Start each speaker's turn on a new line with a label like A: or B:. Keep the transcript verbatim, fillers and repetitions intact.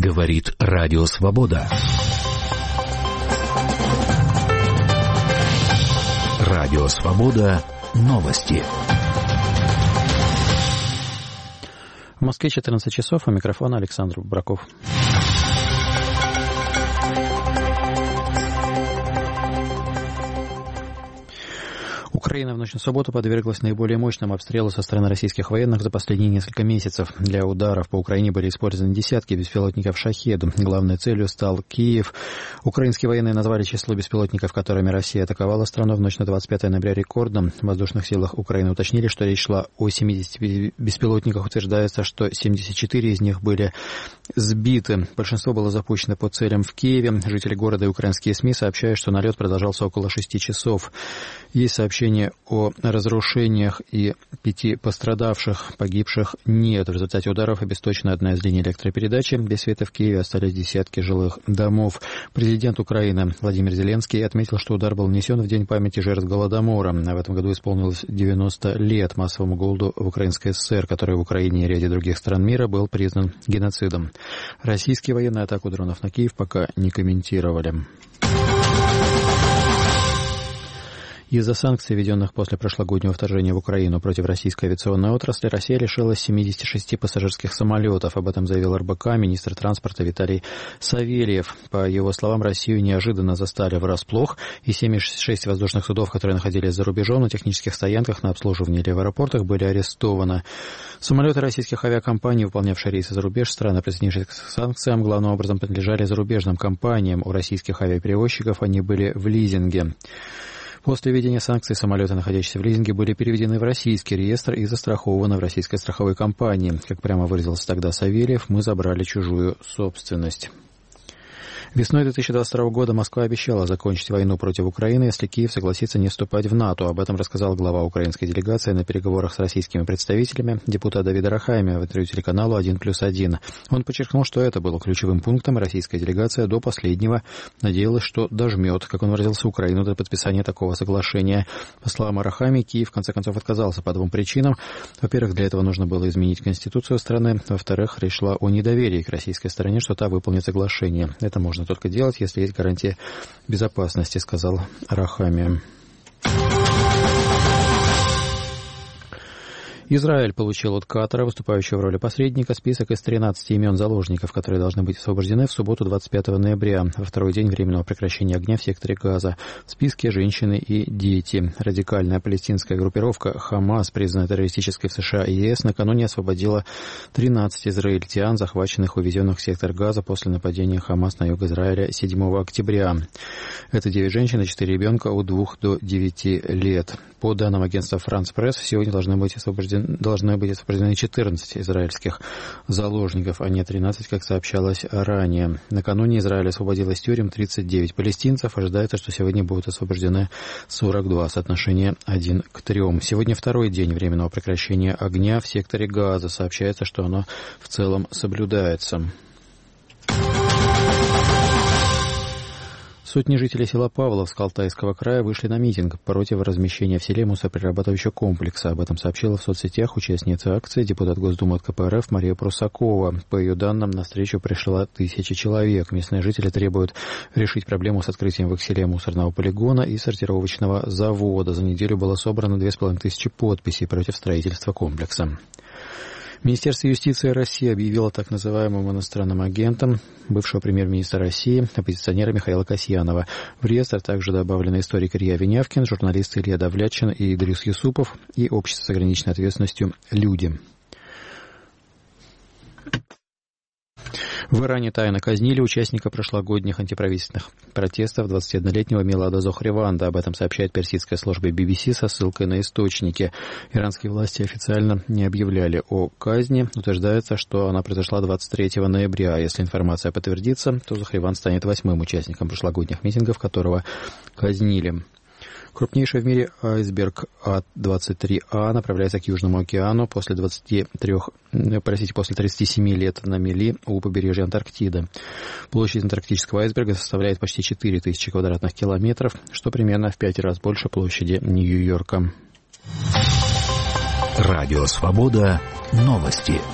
A: Говорит Радио Свобода. Радио Свобода. Новости.
B: В Москве четырнадцать часов, у микрофона Александр Браков. Украина в ночь на субботу подверглась наиболее мощному обстрелу со стороны российских военных за последние несколько месяцев. Для ударов по Украине были использованы десятки беспилотников «Шахед». Главной целью стал Киев. Украинские военные назвали число беспилотников, которыми Россия атаковала страну в ночь на двадцать пятое ноября, рекордным. В воздушных силах Украины уточнили, что речь шла о семидесяти беспилотниках. Утверждается, что семьдесят четыре из них были сбиты. Большинство было запущено по целям в Киеве. Жители города и украинские СМИ сообщают, что налет продолжался около шести часов. Есть сообщение о разрушениях и пяти пострадавших, погибших нет. В результате ударов обесточена одна из линий электропередачи. Без света в Киеве остались десятки жилых домов. Президент Украины Владимир Зеленский отметил, что удар был нанесен в день памяти жертв Голодомора. В этом году исполнилось девяносто лет массовому голоду в Украинской ССР, который в Украине и ряде других стран мира был признан геноцидом. Российские военные атаку дронов на Киев пока не комментировали. Из-за санкций, введенных после прошлогоднего вторжения в Украину против российской авиационной отрасли, Россия лишилась семидесяти шести пассажирских самолетов. Об этом заявил эр бэ ка министр транспорта Виталий Савельев. По его словам, Россию неожиданно застали врасплох, и семьдесят шесть воздушных судов, которые находились за рубежом на технических стоянках, на обслуживании или в аэропортах, были арестованы. Самолеты российских авиакомпаний, выполнявшие рейсы за рубеж, страны, присоединившиеся к санкциям, главным образом принадлежали зарубежным компаниям. У российских авиаперевозчиков они были в лизинге. После введения санкций самолеты, находящиеся в лизинге, были переведены в российский реестр и застрахованы в российской страховой компании. Как прямо выразился тогда Савельев, мы забрали чужую собственность. Весной две тысячи двадцать второго года Москва обещала закончить войну против Украины, если Киев согласится не вступать в НАТО. Об этом рассказал глава украинской делегации на переговорах с российскими представителями, депутат Давид Арахамия, в интервью телеканалу один плюс один. Он подчеркнул, что это было ключевым пунктом. Российская делегация до последнего надеялась, что дожмет, как он выразился, Украину до подписания такого соглашения. По словам Арахамии, Киев в конце концов отказался по двум причинам. Во-первых, для этого нужно было изменить конституцию страны. Во-вторых, речь шла о недоверии к российской стороне, что та выполнит соглашение. Это можно только делать, если есть гарантия безопасности, сказал Арахамия. Израиль получил от Катара, выступающего в роли посредника, список из тринадцати имен заложников, которые должны быть освобождены в субботу двадцать пятого ноября, во второй день временного прекращения огня в секторе Газа. В списке женщины и дети. Радикальная палестинская группировка «Хамас», признанная террористической в США и е эс, накануне освободила тринадцать израильтян, захваченных и увезенных в сектор Газа после нападения «Хамас» на юг Израиля седьмого октября. Это девять женщин и четыре ребенка от двух до девяти лет. По данным агентства «Франс Пресс», сегодня должны быть освобождены должны быть освобождены четырнадцать израильских заложников, а не тринадцать, как сообщалось ранее. Накануне Израиль освободил из тюрем тридцать девять палестинцев. Ожидается, что сегодня будут освобождены сорок два, соотношение один к трем. Сегодня второй день временного прекращения огня в секторе Газа. Сообщается, что оно в целом соблюдается. Сотни жителей села Павловск Алтайского края вышли на митинг против размещения в селе мусороперерабатывающего комплекса. Об этом сообщила в соцсетях участница акции, депутат Госдумы от ка пэ эр эф Мария Прусакова. По ее данным, на встречу пришла тысяча человек. Местные жители требуют решить проблему с открытием в их селе мусорного полигона и сортировочного завода. За неделю было собрано две с половиной тысячи подписей против строительства комплекса. Министерство юстиции России объявило так называемым иностранным агентом бывшего премьер-министра России, оппозиционера Михаила Касьянова. В реестр также добавлены историк Илья Винявкин, журналисты Илья Давлятчин и Идрис Юсупов и общество с ограниченной ответственностью «Люди». В Иране тайно казнили участника прошлогодних антиправительственных протестов двадцатиоднолетнего Милада Зохриванда. Об этом сообщает персидская служба би би си со ссылкой на источники. Иранские власти официально не объявляли о казни. Утверждается, что она произошла двадцать третьего ноября. Если информация подтвердится, то Зохриванд станет восьмым участником прошлогодних митингов, которого казнили. Крупнейший в мире айсберг А двадцать три А направляется к Южному океану после двадцати трёх, простите, после тридцати семи лет на мели у побережья Антарктиды. Площадь антарктического айсберга составляет почти четыре тысячи квадратных километров, что примерно в пять раз больше площади Нью-Йорка.
A: Радио Свобода. Новости.